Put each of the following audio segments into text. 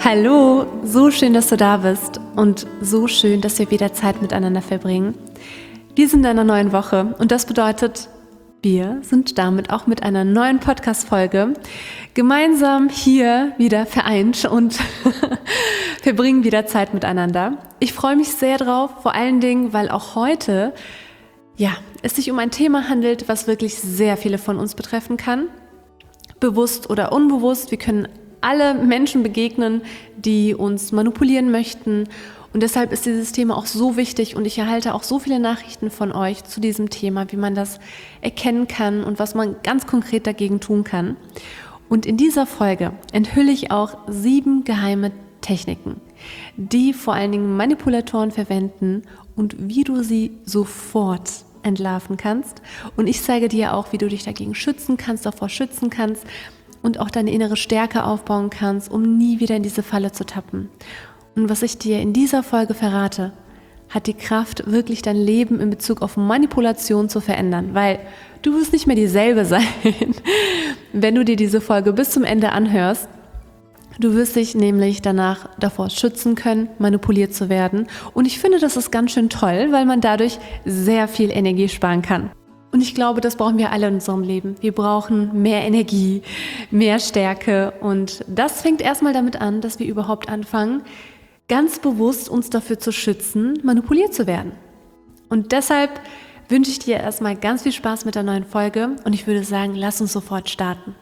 Hallo, so schön, dass du da bist und so schön, dass wir wieder Zeit miteinander verbringen. Wir sind in einer neuen Woche und das bedeutet, wir sind damit auch mit einer neuen Podcast-Folge gemeinsam hier wieder vereint und verbringen wieder Zeit miteinander. Ich freue mich sehr drauf, vor allen Dingen, weil auch heute es sich um ein Thema handelt, was wirklich sehr viele von uns betreffen kann. Bewusst oder unbewusst, wir können alle Menschen begegnen, die uns manipulieren möchten. Und deshalb ist dieses Thema auch so wichtig und ich erhalte auch so viele Nachrichten von euch zu diesem Thema, wie man das erkennen kann und was man ganz konkret dagegen tun kann. Und in dieser Folge enthülle ich auch 7 geheime Techniken, die vor allen Dingen Manipulatoren verwenden und wie du sie sofort entlarven kannst. Und ich zeige dir auch, wie du dich dagegen schützen kannst, davor schützen kannst und auch deine innere Stärke aufbauen kannst, um nie wieder in diese Falle zu tappen. Und was ich dir in dieser Folge verrate, hat die Kraft, wirklich dein Leben in Bezug auf Manipulation zu verändern, weil du wirst nicht mehr dieselbe sein, wenn du dir diese Folge bis zum Ende anhörst. Du wirst dich nämlich danach davor schützen können, manipuliert zu werden. Und ich finde, das ist ganz schön toll, weil man dadurch sehr viel Energie sparen kann. Und ich glaube, das brauchen wir alle in unserem Leben. Wir brauchen mehr Energie, mehr Stärke. Und das fängt erstmal damit an, dass wir überhaupt anfangen, ganz bewusst uns dafür zu schützen, manipuliert zu werden. Und deshalb wünsche ich dir erstmal ganz viel Spaß mit der neuen Folge. Und ich würde sagen, lass uns sofort starten.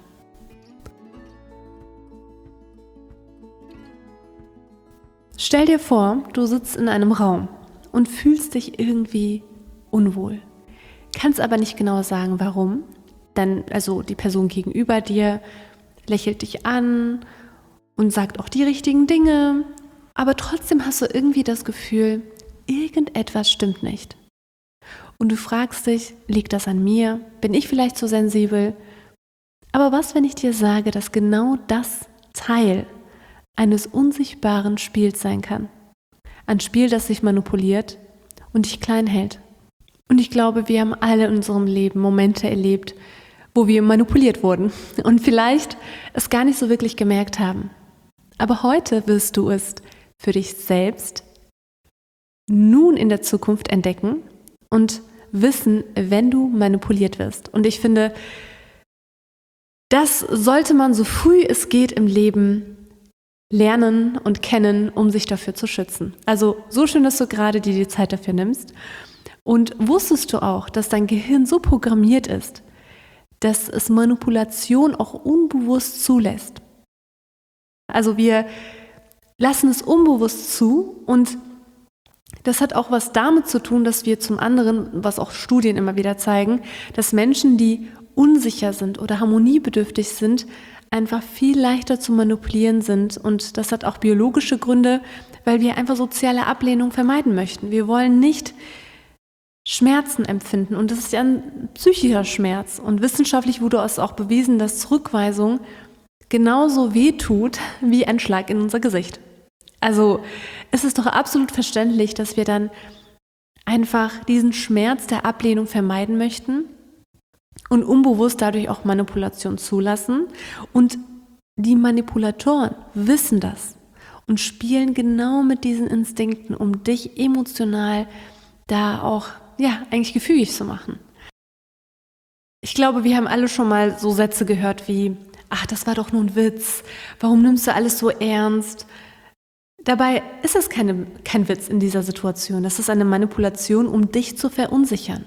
Stell dir vor, du sitzt in einem Raum und fühlst dich irgendwie unwohl. Kannst aber nicht genau sagen, warum. Also die Person gegenüber dir lächelt dich an und sagt auch die richtigen Dinge, aber trotzdem hast du irgendwie das Gefühl, irgendetwas stimmt nicht. Und du fragst dich, liegt das an mir? Bin ich vielleicht zu sensibel? Aber was, wenn ich dir sage, dass genau das Teil eines unsichtbaren Spiels sein kann? Ein Spiel, das sich manipuliert und dich klein hält. Und ich glaube, wir haben alle in unserem Leben Momente erlebt, wo wir manipuliert wurden und vielleicht es gar nicht so wirklich gemerkt haben. Aber heute wirst du es für dich selbst nun in der Zukunft entdecken und wissen, wenn du manipuliert wirst. Und ich finde, das sollte man so früh es geht im Leben lernen und kennen, um sich dafür zu schützen. Also so schön, dass du gerade dir die Zeit dafür nimmst. Und wusstest du auch, dass dein Gehirn so programmiert ist, dass es Manipulation auch unbewusst zulässt? Also wir lassen es unbewusst zu und das hat auch was damit zu tun, dass wir zum anderen, was auch Studien immer wieder zeigen, dass Menschen, die unsicher sind oder harmoniebedürftig sind, einfach viel leichter zu manipulieren sind. Und das hat auch biologische Gründe, weil wir einfach soziale Ablehnung vermeiden möchten. Wir wollen nicht Schmerzen empfinden und das ist ja ein psychischer Schmerz. Und wissenschaftlich wurde es auch bewiesen, dass Zurückweisung genauso wehtut wie ein Schlag in unser Gesicht. Also es ist doch absolut verständlich, dass wir dann einfach diesen Schmerz der Ablehnung vermeiden möchten und unbewusst dadurch auch Manipulation zulassen. Und die Manipulatoren wissen das und spielen genau mit diesen Instinkten, um dich emotional da auch eigentlich gefügig zu machen. Ich glaube, wir haben alle schon mal so Sätze gehört wie, ach, das war doch nur ein Witz, warum nimmst du alles so ernst? Dabei ist es kein Witz in dieser Situation, das ist eine Manipulation, um dich zu verunsichern.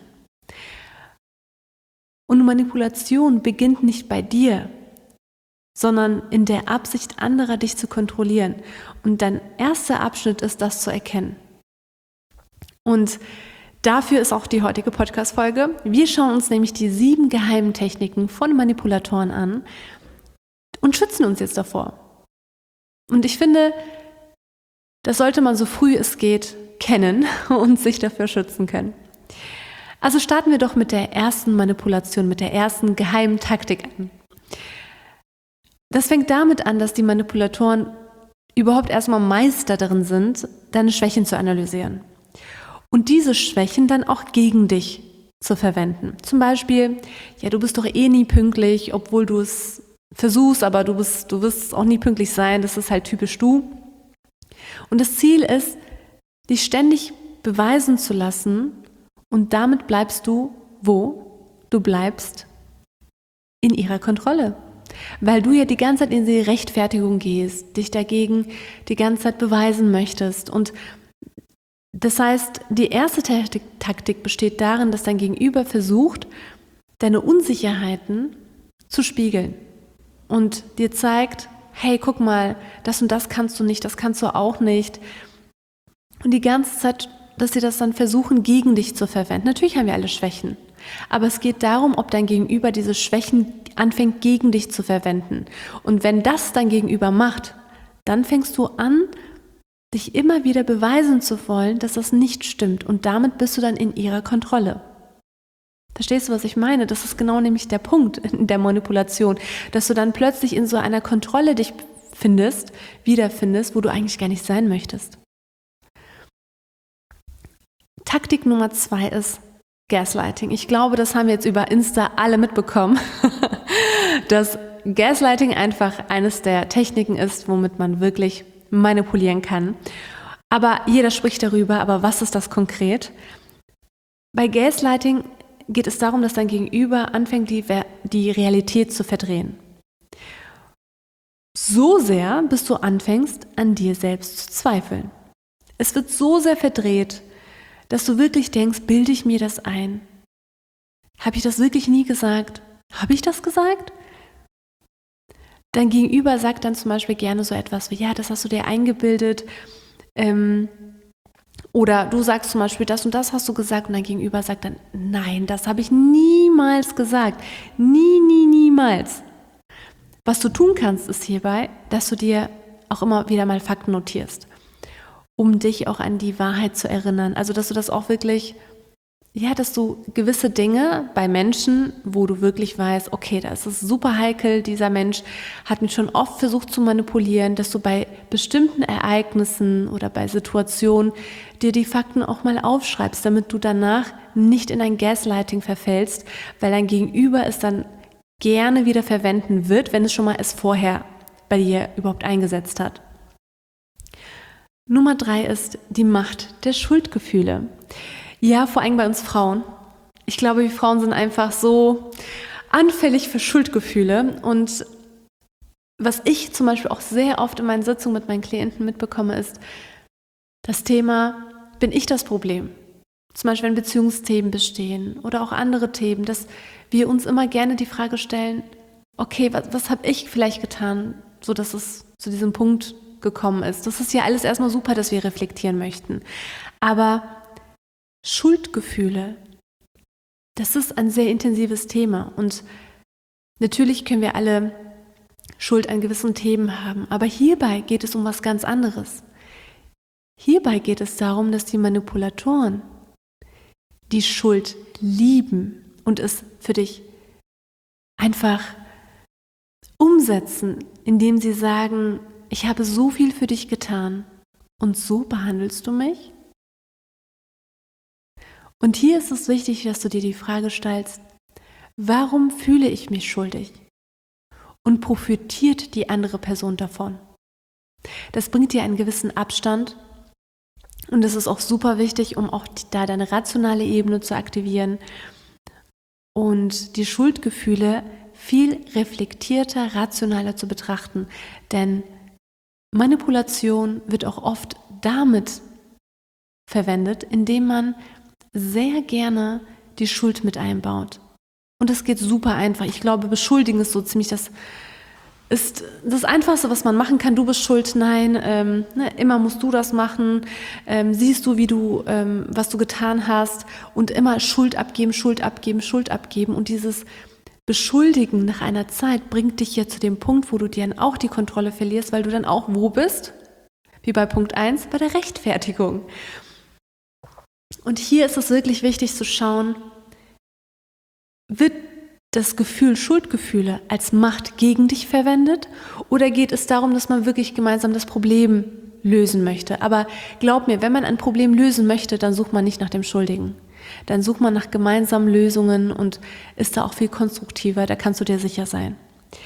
Und Manipulation beginnt nicht bei dir, sondern in der Absicht anderer, dich zu kontrollieren. Und dein erster Abschnitt ist, das zu erkennen. Und dafür ist auch die heutige Podcast-Folge. Wir schauen uns nämlich die 7 geheimen Techniken von Manipulatoren an und schützen uns jetzt davor. Und ich finde, das sollte man so früh es geht kennen und sich dafür schützen können. Also starten wir doch mit der ersten Manipulation, mit der ersten geheimen Taktik an. Das fängt damit an, dass die Manipulatoren überhaupt erstmal Meister darin sind, deine Schwächen zu analysieren. Und diese Schwächen dann auch gegen dich zu verwenden. Zum Beispiel, du bist doch eh nie pünktlich, obwohl du es versuchst, aber du wirst auch nie pünktlich sein, das ist halt typisch du. Und das Ziel ist, dich ständig beweisen zu lassen und damit bleibst du wo? Du bleibst in ihrer Kontrolle. Weil du ja die ganze Zeit in die Rechtfertigung gehst, dich dagegen die ganze Zeit beweisen möchtest. Und das heißt, die erste Taktik besteht darin, dass dein Gegenüber versucht, deine Unsicherheiten zu spiegeln und dir zeigt, hey, guck mal, das und das kannst du nicht, das kannst du auch nicht. Und die ganze Zeit, dass sie das dann versuchen, gegen dich zu verwenden. Natürlich haben wir alle Schwächen, aber es geht darum, ob dein Gegenüber diese Schwächen anfängt, gegen dich zu verwenden. Und wenn das dein Gegenüber macht, dann fängst du an, dich immer wieder beweisen zu wollen, dass das nicht stimmt. Und damit bist du dann in ihrer Kontrolle. Verstehst du, was ich meine? Das ist genau nämlich der Punkt in der Manipulation, dass du dann plötzlich in so einer Kontrolle dich wiederfindest, wo du eigentlich gar nicht sein möchtest. Taktik Nummer 2 ist Gaslighting. Ich glaube, das haben wir jetzt über Insta alle mitbekommen, dass Gaslighting einfach eines der Techniken ist, womit man wirklich manipulieren kann. Aber jeder spricht darüber, aber was ist das konkret? Bei Gaslighting geht es darum, dass dein Gegenüber anfängt, die Realität zu verdrehen. So sehr, bis du anfängst, an dir selbst zu zweifeln. Es wird so sehr verdreht, dass du wirklich denkst, bilde ich mir das ein? Habe ich das wirklich nie gesagt? Habe ich das gesagt? Dein Gegenüber sagt dann zum Beispiel gerne so etwas wie, ja, das hast du dir eingebildet. Oder du sagst zum Beispiel, das und das hast du gesagt und dein Gegenüber sagt dann, nein, das habe ich niemals gesagt. Niemals. Was du tun kannst, ist hierbei, dass du dir auch immer wieder mal Fakten notierst, um dich auch an die Wahrheit zu erinnern. Also, dass du das auch wirklich, ja, dass du gewisse Dinge bei Menschen, wo du wirklich weißt, okay, das ist super heikel, dieser Mensch hat mich schon oft versucht zu manipulieren, dass du bei bestimmten Ereignissen oder bei Situationen dir die Fakten auch mal aufschreibst, damit du danach nicht in ein Gaslighting verfällst, weil dein Gegenüber es dann gerne wieder verwenden wird, wenn es schon mal es vorher bei dir überhaupt eingesetzt hat. Nummer 3 ist die Macht der Schuldgefühle. Ja, vor allem bei uns Frauen. Ich glaube, wir Frauen sind einfach so anfällig für Schuldgefühle. Und was ich zum Beispiel auch sehr oft in meinen Sitzungen mit meinen Klienten mitbekomme, ist das Thema, bin ich das Problem? Zum Beispiel, wenn Beziehungsthemen bestehen oder auch andere Themen, dass wir uns immer gerne die Frage stellen, okay, was habe ich vielleicht getan, sodass es zu diesem Punkt gekommen ist. Das ist ja alles erstmal super, dass wir reflektieren möchten. Aber Schuldgefühle, das ist ein sehr intensives Thema und natürlich können wir alle Schuld an gewissen Themen haben, aber hierbei geht es um was ganz anderes. Hierbei geht es darum, dass die Manipulatoren die Schuld lieben und es für dich einfach umsetzen, indem sie sagen, ich habe so viel für dich getan und so behandelst du mich? Und hier ist es wichtig, dass du dir die Frage stellst, warum fühle ich mich schuldig? Und profitiert die andere Person davon? Das bringt dir einen gewissen Abstand und das ist auch super wichtig, um auch da deine rationale Ebene zu aktivieren und die Schuldgefühle viel reflektierter, rationaler zu betrachten. Denn Manipulation wird auch oft damit verwendet, indem man sehr gerne die Schuld mit einbaut. Und das geht super einfach. Ich glaube, beschuldigen ist so ziemlich das Einfachste, was man machen kann. Du bist schuld, nein, immer musst du das machen. Siehst du, was du getan hast und immer Schuld abgeben. Und dieses Beschuldigen nach einer Zeit bringt dich ja zu dem Punkt, wo du dir dann auch die Kontrolle verlierst, weil du dann auch wo bist? Wie bei Punkt 1, bei der Rechtfertigung. Und hier ist es wirklich wichtig zu schauen, wird das Gefühl, Schuldgefühle als Macht gegen dich verwendet oder geht es darum, dass man wirklich gemeinsam das Problem lösen möchte? Aber glaub mir, wenn man ein Problem lösen möchte, dann sucht man nicht nach dem Schuldigen. Dann sucht man nach gemeinsamen Lösungen und ist da auch viel konstruktiver, da kannst du dir sicher sein.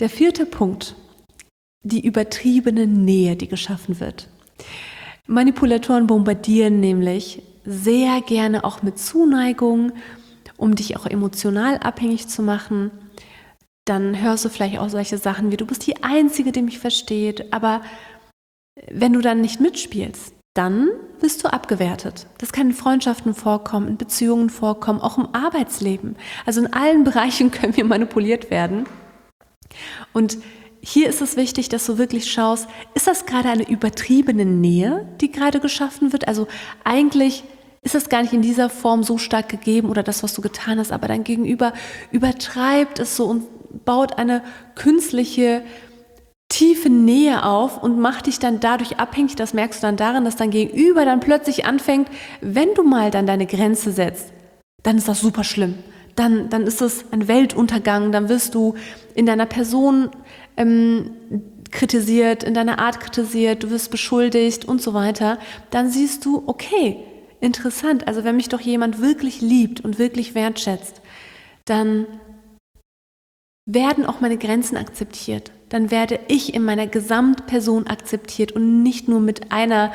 der 4. Punkt, die übertriebene Nähe, die geschaffen wird. Manipulatoren bombardieren nämlich sehr gerne auch mit Zuneigung, um dich auch emotional abhängig zu machen. Dann hörst du vielleicht auch solche Sachen wie: Du bist die Einzige, die mich versteht. Aber wenn du dann nicht mitspielst, dann wirst du abgewertet. Das kann in Freundschaften vorkommen, in Beziehungen vorkommen, auch im Arbeitsleben. Also in allen Bereichen können wir manipuliert werden. Und hier ist es wichtig, dass du wirklich schaust, ist das gerade eine übertriebene Nähe, die gerade geschaffen wird? Also eigentlich ist das gar nicht in dieser Form so stark gegeben oder das, was du getan hast, aber dein Gegenüber übertreibt es so und baut eine künstliche, tiefe Nähe auf und macht dich dann dadurch abhängig. Das merkst du dann daran, dass dein Gegenüber dann plötzlich anfängt, wenn du mal dann deine Grenze setzt, dann ist das super schlimm. Dann ist es ein Weltuntergang, dann wirst du in deiner Person kritisiert, in deiner Art kritisiert, du wirst beschuldigt und so weiter. Dann siehst du, okay, interessant, also wenn mich doch jemand wirklich liebt und wirklich wertschätzt, dann werden auch meine Grenzen akzeptiert. Dann werde ich in meiner Gesamtperson akzeptiert und nicht nur mit einer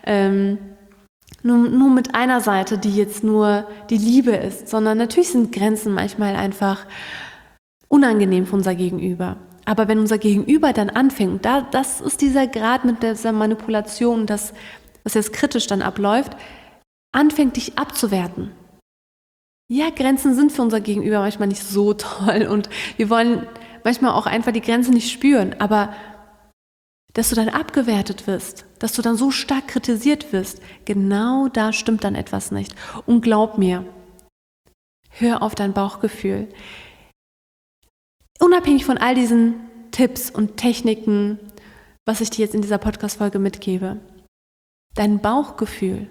nur mit einer Seite, die jetzt nur die Liebe ist, sondern natürlich sind Grenzen manchmal einfach unangenehm für unser Gegenüber. Aber wenn unser Gegenüber dann anfängt, das ist dieser Grad mit dieser Manipulation, das, was jetzt kritisch dann abläuft, anfängt dich abzuwerten. Ja, Grenzen sind für unser Gegenüber manchmal nicht so toll und wir wollen manchmal auch einfach die Grenze nicht spüren, aber dass du dann abgewertet wirst, dass du dann so stark kritisiert wirst, genau da stimmt dann etwas nicht. Und glaub mir, hör auf dein Bauchgefühl. Unabhängig von all diesen Tipps und Techniken, was ich dir jetzt in dieser Podcast-Folge mitgebe, dein Bauchgefühl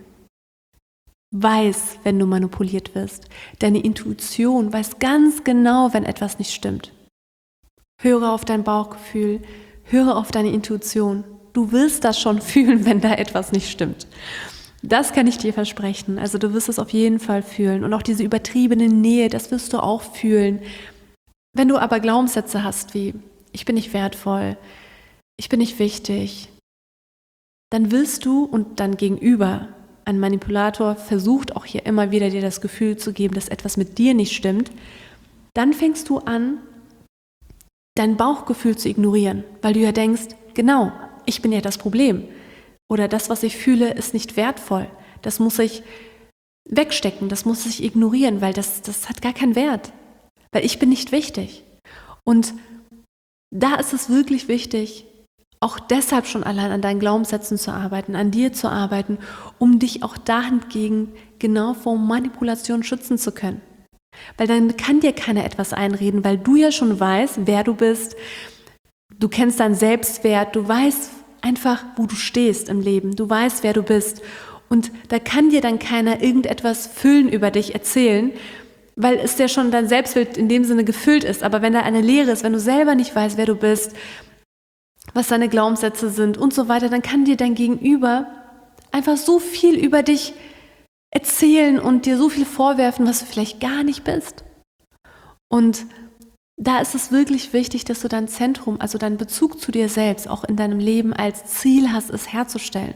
weiß, wenn du manipuliert wirst. Deine Intuition weiß ganz genau, wenn etwas nicht stimmt. Höre auf dein Bauchgefühl, höre auf deine Intuition. Du wirst das schon fühlen, wenn da etwas nicht stimmt. Das kann ich dir versprechen. Also du wirst es auf jeden Fall fühlen. Und auch diese übertriebene Nähe, das wirst du auch fühlen. Wenn du aber Glaubenssätze hast wie: Ich bin nicht wertvoll, ich bin nicht wichtig, dann wirst du und dein Gegenüber, ein Manipulator, versucht auch hier immer wieder dir das Gefühl zu geben, dass etwas mit dir nicht stimmt, dann fängst du an, dein Bauchgefühl zu ignorieren, weil du ja denkst, genau, ich bin ja das Problem. Oder das, was ich fühle, ist nicht wertvoll. Das muss ich wegstecken, das muss ich ignorieren, weil das hat gar keinen Wert. Weil ich bin nicht wichtig. Und da ist es wirklich wichtig, auch deshalb schon allein an deinen Glaubenssätzen zu arbeiten, an dir zu arbeiten, um dich auch dahingegen genau vor Manipulation schützen zu können. Weil dann kann dir keiner etwas einreden, weil du ja schon weißt, wer du bist, du kennst deinen Selbstwert, du weißt einfach, wo du stehst im Leben, du weißt, wer du bist. Und da kann dir dann keiner irgendetwas füllen über dich erzählen, weil es ja schon dein Selbstbild in dem Sinne gefüllt ist. Aber wenn da eine Leere ist, wenn du selber nicht weißt, wer du bist, was deine Glaubenssätze sind und so weiter, dann kann dir dein Gegenüber einfach so viel über dich erzählen und dir so viel vorwerfen, was du vielleicht gar nicht bist. Und da ist es wirklich wichtig, dass du dein Zentrum, also deinen Bezug zu dir selbst, auch in deinem Leben als Ziel hast, es herzustellen.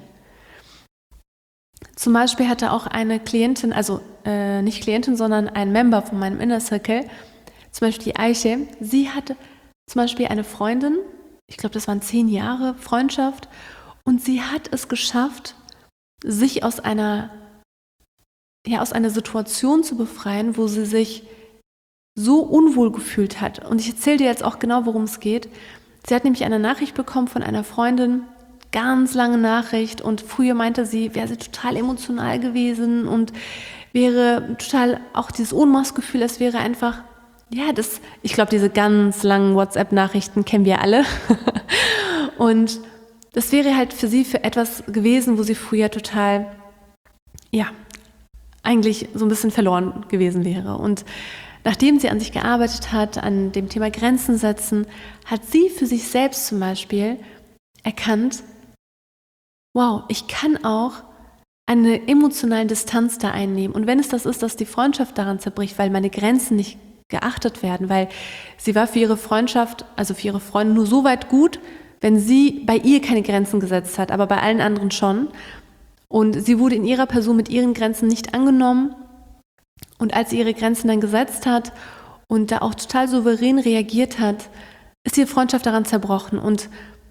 Zum Beispiel hatte auch eine Klientin, also nicht Klientin, sondern ein Member von meinem Inner Circle, zum Beispiel die Eiche, sie hatte zum Beispiel eine Freundin, ich glaube, das waren 10 Jahre Freundschaft, und sie hat es geschafft, sich aus einer Situation zu befreien, wo sie sich so unwohl gefühlt hat. Und ich erzähle dir jetzt auch genau, worum es geht. Sie hat nämlich eine Nachricht bekommen von einer Freundin, ganz lange Nachricht, und früher meinte sie, wäre sie total emotional gewesen und wäre total auch dieses Ohnmachtsgefühl, es wäre einfach, ich glaube, diese ganz langen WhatsApp-Nachrichten kennen wir alle. Und das wäre halt für sie für etwas gewesen, wo sie früher total, eigentlich so ein bisschen verloren gewesen wäre. Und nachdem sie an sich gearbeitet hat, an dem Thema Grenzen setzen, hat sie für sich selbst zum Beispiel erkannt, wow, ich kann auch eine emotionale Distanz da einnehmen. Und wenn es das ist, dass die Freundschaft daran zerbricht, weil meine Grenzen nicht geachtet werden, weil sie war für ihre Freundschaft, also für ihre Freunde nur so weit gut, wenn sie bei ihr keine Grenzen gesetzt hat, aber bei allen anderen schon. Und sie wurde in ihrer Person mit ihren Grenzen nicht angenommen. Und als sie ihre Grenzen dann gesetzt hat und da auch total souverän reagiert hat, ist ihre Freundschaft daran zerbrochen. Und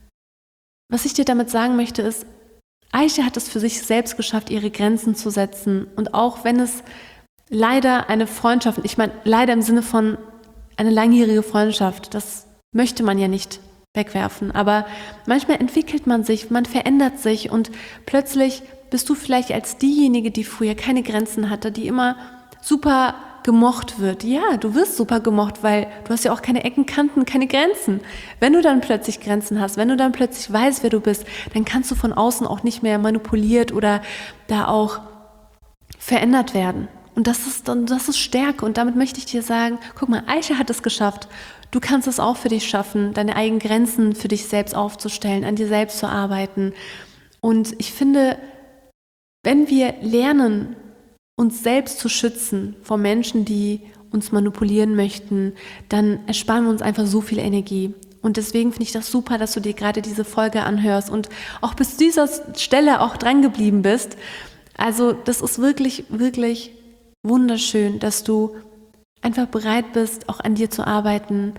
was ich dir damit sagen möchte ist, Aisha hat es für sich selbst geschafft, ihre Grenzen zu setzen. Und auch wenn es leider eine Freundschaft, ich meine leider im Sinne von eine langjährige Freundschaft, das möchte man ja nicht wegwerfen. Aber manchmal entwickelt man sich, man verändert sich und plötzlich bist du vielleicht als diejenige, die früher keine Grenzen hatte, die immer super gemocht wird. Ja, du wirst super gemocht, weil du hast ja auch keine Ecken, Kanten, keine Grenzen. Wenn du dann plötzlich Grenzen hast, wenn du dann plötzlich weißt, wer du bist, dann kannst du von außen auch nicht mehr manipuliert oder da auch verändert werden. Und das ist Stärke. Und damit möchte ich dir sagen, guck mal, Aisha hat es geschafft. Du kannst es auch für dich schaffen, deine eigenen Grenzen für dich selbst aufzustellen, an dir selbst zu arbeiten. Und ich finde, wenn wir lernen, uns selbst zu schützen vor Menschen, die uns manipulieren möchten, dann ersparen wir uns einfach so viel Energie. Und deswegen finde ich das super, dass du dir gerade diese Folge anhörst und auch bis zu dieser Stelle auch dran geblieben bist. Also das ist wirklich, wirklich wunderschön, dass du einfach bereit bist, auch an dir zu arbeiten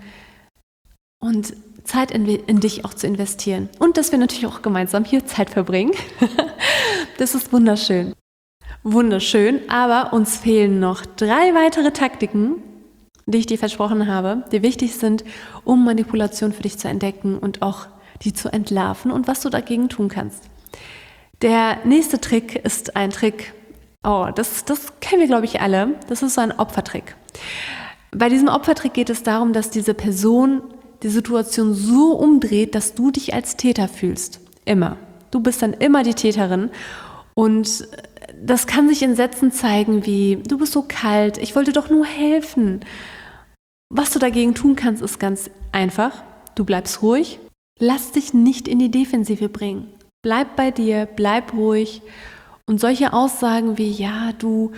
und Zeit in dich auch zu investieren. Und dass wir natürlich auch gemeinsam hier Zeit verbringen. Das ist wunderschön. Wunderschön, aber uns fehlen noch 3 weitere Taktiken, die ich dir versprochen habe, die wichtig sind, um Manipulation für dich zu entdecken und auch die zu entlarven und was du dagegen tun kannst. Der nächste Trick ist ein Trick, das kennen wir, glaube ich, alle. Das ist so ein Opfertrick. Bei diesem Opfertrick geht es darum, dass diese Person die Situation so umdreht, dass du dich als Täter fühlst. Immer. Du bist dann immer die Täterin. Und das kann sich in Sätzen zeigen wie, du bist so kalt, ich wollte doch nur helfen. Was du dagegen tun kannst, ist ganz einfach. Du bleibst ruhig, lass dich nicht in die Defensive bringen. Bleib bei dir, bleib ruhig. Und solche Aussagen wie, ja, du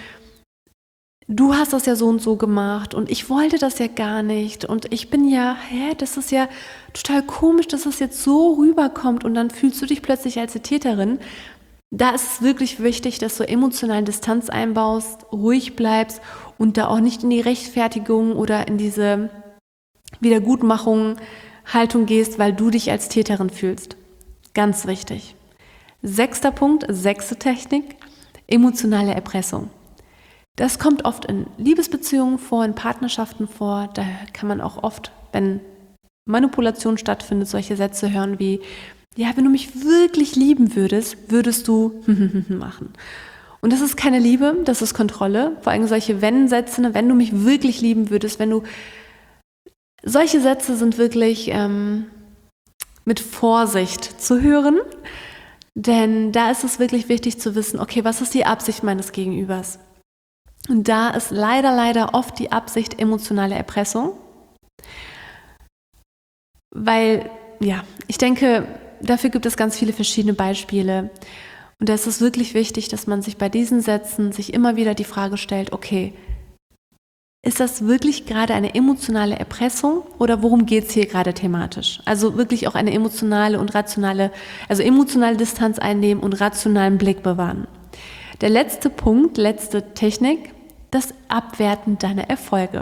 hast das ja so und so gemacht und ich wollte das ja gar nicht und ich bin ja, das ist ja total komisch, dass das jetzt so rüberkommt und dann fühlst du dich plötzlich als die Täterin. Da ist es wirklich wichtig, dass du emotionale Distanz einbaust, ruhig bleibst und da auch nicht in die Rechtfertigung oder in diese Wiedergutmachung-Haltung gehst, weil du dich als Täterin fühlst. Ganz wichtig. 6. Punkt, 6. Technik, emotionale Erpressung. Das kommt oft in Liebesbeziehungen vor, in Partnerschaften vor. Da kann man auch oft, wenn Manipulation stattfindet, solche Sätze hören wie, ja, wenn du mich wirklich lieben würdest, würdest du machen. Und das ist keine Liebe, das ist Kontrolle. Vor allem solche Wenn-Sätze, wenn du mich wirklich lieben würdest, solche Sätze sind wirklich mit Vorsicht zu hören. Denn da ist es wirklich wichtig zu wissen, okay, was ist die Absicht meines Gegenübers? Und da ist leider oft die Absicht emotionale Erpressung. Weil, ja, ich denke, dafür gibt es ganz viele verschiedene Beispiele. Und da ist es wirklich wichtig, dass man sich bei diesen Sätzen sich immer wieder die Frage stellt, okay, ist das wirklich gerade eine emotionale Erpressung oder worum geht es hier gerade thematisch? Also wirklich auch eine emotionale und rationale, also emotionale Distanz einnehmen und rationalen Blick bewahren. Der letzte Punkt, letzte Technik, das Abwerten deiner Erfolge.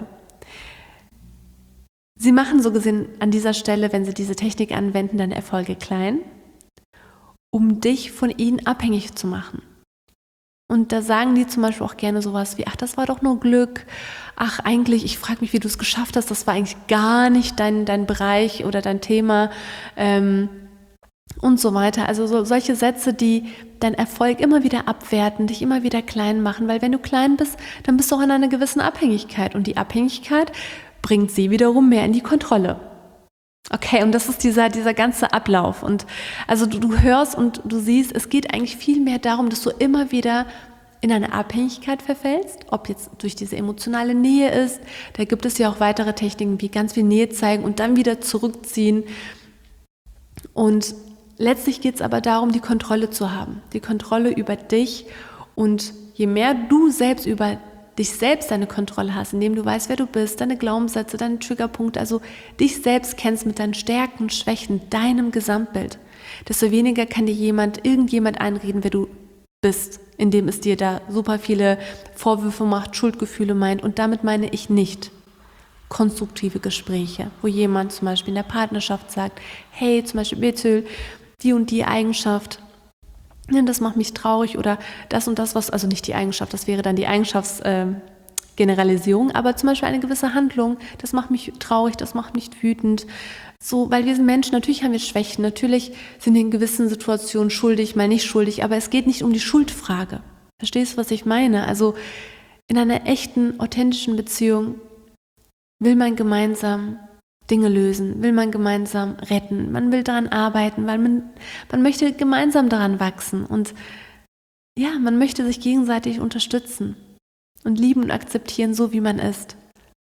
Sie machen so gesehen an dieser Stelle, wenn Sie diese Technik anwenden, deine Erfolge klein, um dich von ihnen abhängig zu machen. Und da sagen die zum Beispiel auch gerne sowas wie, ach, das war doch nur Glück. Ach, eigentlich, ich frage mich, wie du es geschafft hast. Das war eigentlich gar nicht dein Bereich oder dein Thema und so weiter. Also solche Sätze, die deinen Erfolg immer wieder abwerten, dich immer wieder klein machen. Weil wenn du klein bist, dann bist du auch in einer gewissen Abhängigkeit. Und die Abhängigkeit bringt sie wiederum mehr in die Kontrolle. Okay, und das ist dieser ganze Ablauf. Und also du hörst und du siehst, es geht eigentlich viel mehr darum, dass du immer wieder in eine Abhängigkeit verfällst, ob jetzt durch diese emotionale Nähe ist. Da gibt es ja auch weitere Techniken, wie ganz viel Nähe zeigen und dann wieder zurückziehen. Und letztlich geht es aber darum, die Kontrolle zu haben, die Kontrolle über dich. Und je mehr du selbst über dich selbst deine Kontrolle hast, indem du weißt, wer du bist, deine Glaubenssätze, deine Triggerpunkte, also dich selbst kennst mit deinen Stärken, Schwächen, deinem Gesamtbild, desto weniger kann dir irgendjemand einreden, wer du bist, indem es dir da super viele Vorwürfe macht, Schuldgefühle meint. Und damit meine ich nicht konstruktive Gespräche, wo jemand zum Beispiel in der Partnerschaft sagt, hey, zum Beispiel Bethel, die und die Eigenschaft, das macht mich traurig oder das und das, also nicht die Eigenschaft, das wäre dann die Eigenschaftsgeneralisierung, aber zum Beispiel eine gewisse Handlung, das macht mich traurig, das macht mich wütend. So, weil wir sind Menschen, natürlich haben wir Schwächen, natürlich sind wir in gewissen Situationen schuldig, mal nicht schuldig, aber es geht nicht um die Schuldfrage. Verstehst du, was ich meine? Also in einer echten, authentischen Beziehung will man gemeinsam Dinge lösen, will man gemeinsam retten, man will daran arbeiten, weil man möchte gemeinsam daran wachsen und ja, man möchte sich gegenseitig unterstützen und lieben und akzeptieren, so wie man ist.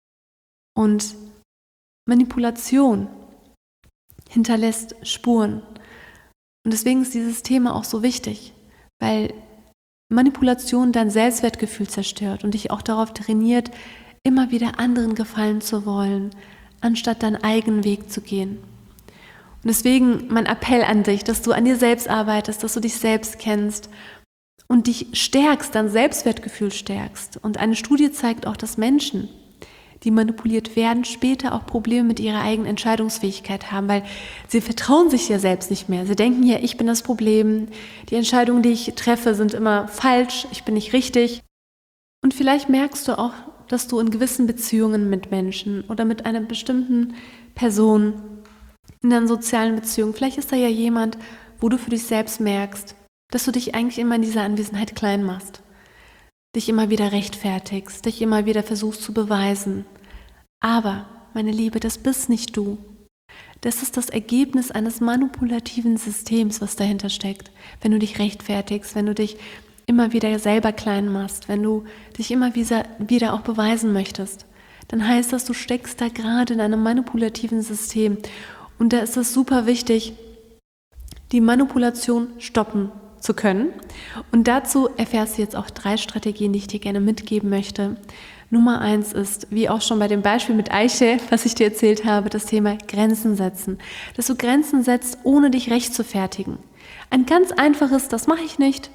Und Manipulation hinterlässt Spuren. Und deswegen ist dieses Thema auch so wichtig, weil Manipulation dein Selbstwertgefühl zerstört und dich auch darauf trainiert, immer wieder anderen gefallen zu wollen, anstatt deinen eigenen Weg zu gehen. Und deswegen mein Appell an dich, dass du an dir selbst arbeitest, dass du dich selbst kennst und dich stärkst, dein Selbstwertgefühl stärkst. Und eine Studie zeigt auch, dass Menschen, die manipuliert werden, später auch Probleme mit ihrer eigenen Entscheidungsfähigkeit haben, weil sie vertrauen sich ja selbst nicht mehr. Sie denken ja, ich bin das Problem, die Entscheidungen, die ich treffe, sind immer falsch, ich bin nicht richtig. Und vielleicht merkst du auch, dass du in gewissen Beziehungen mit Menschen oder mit einer bestimmten Person in deinen sozialen Beziehungen, vielleicht ist da ja jemand, wo du für dich selbst merkst, dass du dich eigentlich immer in dieser Anwesenheit klein machst, dich immer wieder rechtfertigst, dich immer wieder versuchst zu beweisen. Aber, meine Liebe, das bist nicht du. Das ist das Ergebnis eines manipulativen Systems, was dahinter steckt, wenn du dich rechtfertigst, wenn du dich immer wieder selber klein machst, wenn du dich immer wieder auch beweisen möchtest, dann heißt das, du steckst da gerade in einem manipulativen System. Und da ist es super wichtig, die Manipulation stoppen zu können. Und dazu erfährst du jetzt auch 3 Strategien, die ich dir gerne mitgeben möchte. Nummer 1 ist, wie auch schon bei dem Beispiel mit Eiche, was ich dir erzählt habe, das Thema Grenzen setzen. Dass du Grenzen setzt, ohne dich rechtfertigen. Ein ganz einfaches, das mache ich nicht,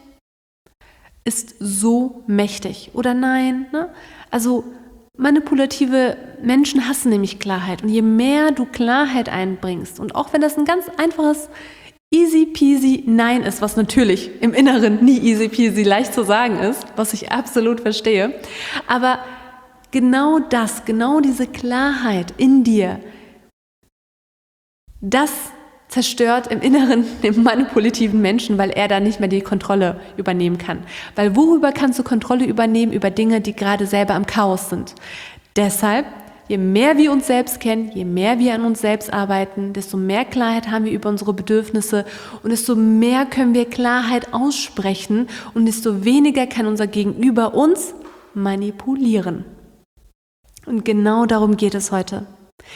ist so mächtig. Oder nein, ne? Also manipulative Menschen hassen nämlich Klarheit. Und je mehr du Klarheit einbringst, und auch wenn das ein ganz einfaches easy peasy Nein ist, was natürlich im Inneren nie easy peasy leicht zu sagen ist, was ich absolut verstehe, aber genau diese Klarheit in dir, das zerstört im Inneren den manipulativen Menschen, weil er da nicht mehr die Kontrolle übernehmen kann. Weil worüber kannst du Kontrolle übernehmen? Über Dinge, die gerade selber am Chaos sind. Deshalb, je mehr wir uns selbst kennen, je mehr wir an uns selbst arbeiten, desto mehr Klarheit haben wir über unsere Bedürfnisse und desto mehr können wir Klarheit aussprechen und desto weniger kann unser Gegenüber uns manipulieren. Und genau darum geht es heute.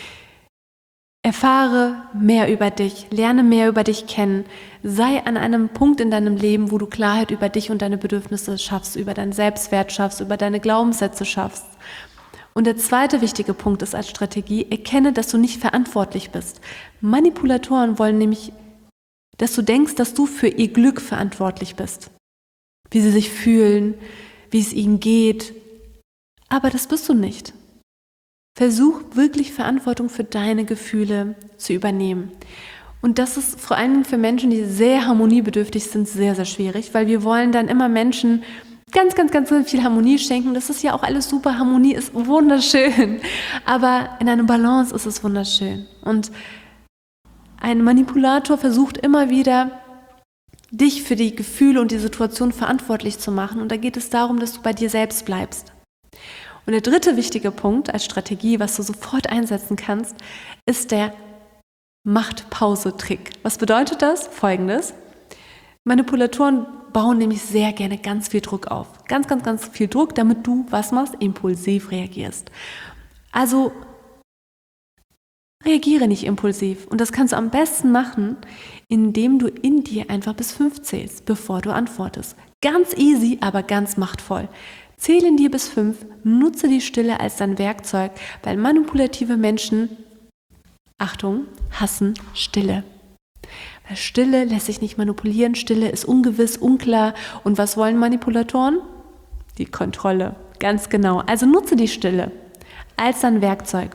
Erfahre mehr über dich, lerne mehr über dich kennen, sei an einem Punkt in deinem Leben, wo du Klarheit über dich und deine Bedürfnisse schaffst, über deinen Selbstwert schaffst, über deine Glaubenssätze schaffst. Und der zweite wichtige Punkt ist als Strategie, erkenne, dass du nicht verantwortlich bist. Manipulatoren wollen nämlich, dass du denkst, dass du für ihr Glück verantwortlich bist. Wie sie sich fühlen, wie es ihnen geht. Aber das bist du nicht. Versuch wirklich Verantwortung für deine Gefühle zu übernehmen. Und das ist vor allem für Menschen, die sehr harmoniebedürftig sind, sehr, sehr schwierig, weil wir wollen dann immer Menschen ganz viel Harmonie schenken. Das ist ja auch alles super. Harmonie ist wunderschön. Aber in einer Balance ist es wunderschön. Und ein Manipulator versucht immer wieder, dich für die Gefühle und die Situation verantwortlich zu machen. Und da geht es darum, dass du bei dir selbst bleibst. Und der dritte wichtige Punkt als Strategie, was du sofort einsetzen kannst, ist der Machtpause-Trick. Was bedeutet das? Folgendes. Manipulatoren bauen nämlich sehr gerne ganz viel Druck auf. Ganz viel Druck, damit du was machst? Impulsiv reagierst. Also reagiere nicht impulsiv. Und das kannst du am besten machen, indem du in dir einfach bis 5 zählst, bevor du antwortest. Ganz easy, aber ganz machtvoll. Zähle in dir bis 5, nutze die Stille als dein Werkzeug, weil manipulative Menschen, Achtung, hassen Stille. Weil Stille lässt sich nicht manipulieren, Stille ist ungewiss, unklar. Und was wollen Manipulatoren? Die Kontrolle, ganz genau. Also nutze die Stille als dein Werkzeug.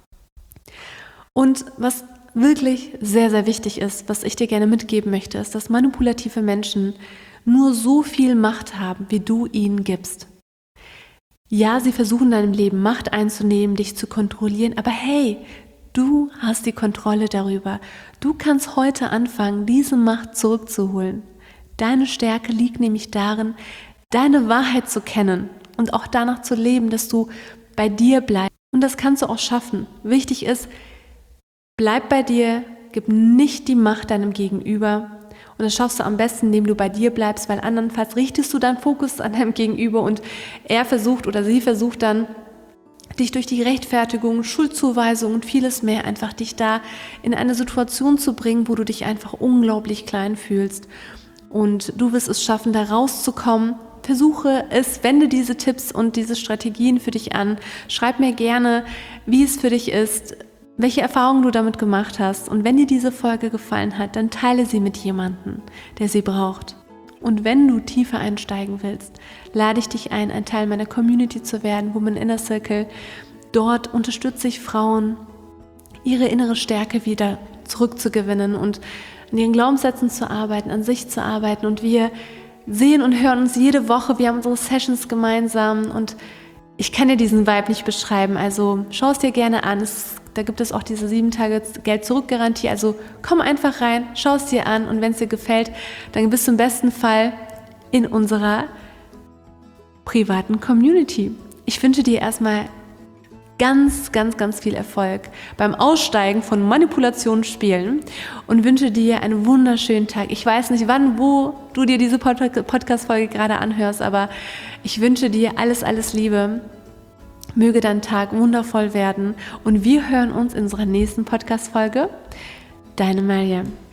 Und was wirklich sehr, sehr wichtig ist, was ich dir gerne mitgeben möchte, ist, dass manipulative Menschen nur so viel Macht haben, wie du ihnen gibst. Ja, sie versuchen in deinem Leben Macht einzunehmen, dich zu kontrollieren, aber hey, du hast die Kontrolle darüber. Du kannst heute anfangen, diese Macht zurückzuholen. Deine Stärke liegt nämlich darin, deine Wahrheit zu kennen und auch danach zu leben, dass du bei dir bleibst. Und das kannst du auch schaffen. Wichtig ist, bleib bei dir, gib nicht die Macht deinem Gegenüber. Und das schaffst du am besten, indem du bei dir bleibst, weil andernfalls richtest du deinen Fokus an deinem Gegenüber und er versucht oder sie versucht dann, dich durch die Rechtfertigung, Schuldzuweisung und vieles mehr einfach dich da in eine Situation zu bringen, wo du dich einfach unglaublich klein fühlst. Und du wirst es schaffen, da rauszukommen. Versuche es, wende diese Tipps und diese Strategien für dich an. Schreib mir gerne, wie es für dich ist, welche Erfahrungen du damit gemacht hast. Und wenn dir diese Folge gefallen hat, dann teile sie mit jemandem, der sie braucht. Und wenn du tiefer einsteigen willst, lade ich dich ein Teil meiner Community zu werden, Women Inner Circle. Dort unterstütze ich Frauen, ihre innere Stärke wieder zurückzugewinnen und an ihren Glaubenssätzen zu arbeiten, an sich zu arbeiten. Und wir sehen und hören uns jede Woche. Wir haben unsere Sessions gemeinsam und ich kann dir diesen Vibe nicht beschreiben. Also schau es dir gerne an. Da gibt es auch diese 7 Tage Geld-Zurück-Garantie. Also komm einfach rein, schau es dir an und wenn es dir gefällt, dann bist du im besten Fall in unserer privaten Community. Ich wünsche dir erstmal ganz, ganz, ganz viel Erfolg beim Aussteigen von Manipulationsspielen und wünsche dir einen wunderschönen Tag. Ich weiß nicht, wann, wo du dir diese Podcast-Folge gerade anhörst, aber ich wünsche dir alles, alles Liebe. Möge dein Tag wundervoll werden und wir hören uns in unserer nächsten Podcast-Folge. Deine Mariam.